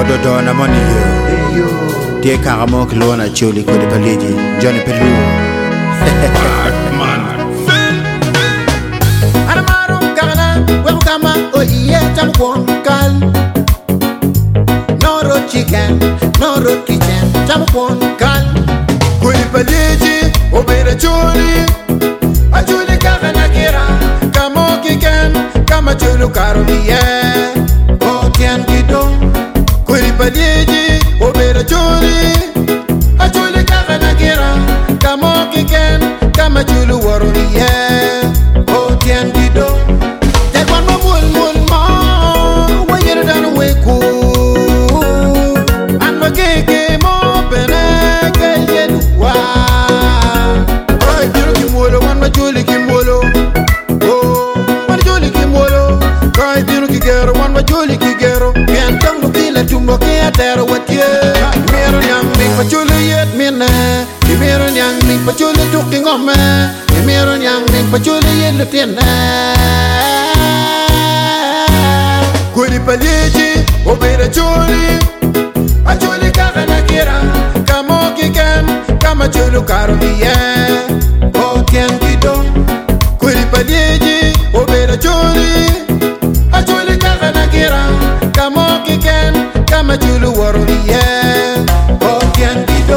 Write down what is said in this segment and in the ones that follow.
Ododo na money yo. Dear Karamo Kilona Chuli Kodi Paliji, Johnny Pelu. Anamarum Kana, Welcome, oh yeah, jump one gal. No road chicken, no road kitchen, jump one gal. Kodi Paliji, Obeda Chuli, a Chuli Kana Kira, Kamo Kiken, Kama Chulu Karabia, oh Tian Kido, Kodi Paliji, Obeda Chuli, a Chuli Kana Kira, Kamo Kiken, Kama Chulu Warabia, oh Tian Kido. Take one more, when you're done away cool, and my cake more peneke yet. Wow, right, you Kimolo, one my Julie Kimolo, oh, one Julie Kimolo, right, you Kigero, one my Julie Kigero, can't come to kill it to Mokia there with you. Mirror young me, but Juliet Mina, the mirror young me, but Julie talking on me, the mirror young me, but Juliet Lieutenant. Kodi Paliji, Obeda Chuli, a Chuli Kana Kira, Kamo Kiken, Kama Chulu Karabia, oh Tian Kido. Kodi Paliji, Obeda Chuli, a Chuli Kana Kira, Kamo Kiken, Kama Chulu Warabia, oh Tian Kido.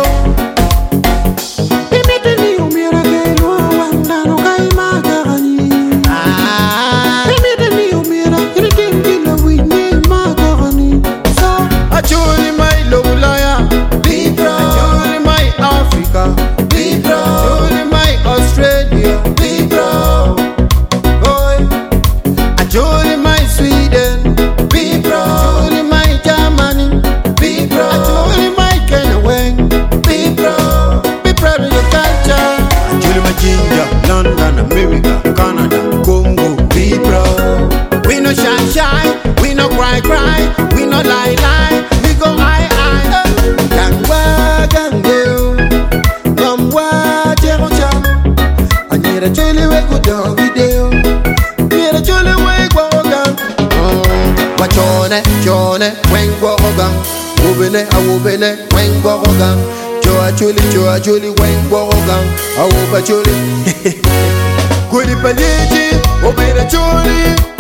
London, America, Canada, Congo, be proud. We no shine, we no cry, we no lie, we go high. Gangwa, gangyo, gangwa, jero jam. I need a jolly way go down video. Need a jolly way go down. Wachone, when go down. Wubele, when go down. Joa chuli, when go down. Awuba chuli. Kodi Paliji, Obeda Chuli.